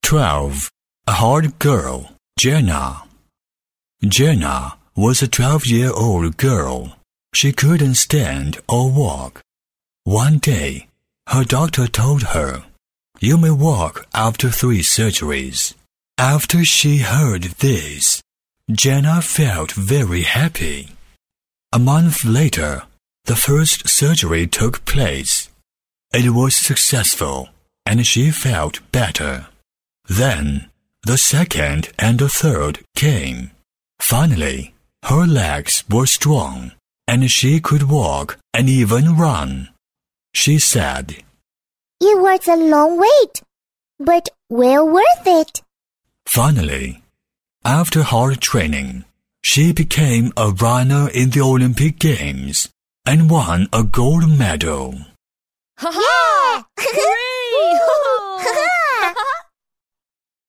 12. A hard girl, Jenna. Jenna was a 12-year-old girl. She couldn't stand or walk. One day, her doctor told her, "You may walk after 3 surgeries." After she heard this, Jenna felt very happy. A month later, the first surgery took place. It was successful, and she felt better. Then, the second and the third came. Finally, her legs were strong, and she could walk and even run. She said, "It was a long wait, but well worth it." Finally, after hard training, she became a runner in the Olympic Games and won a gold medal. Ha ha! Hooray!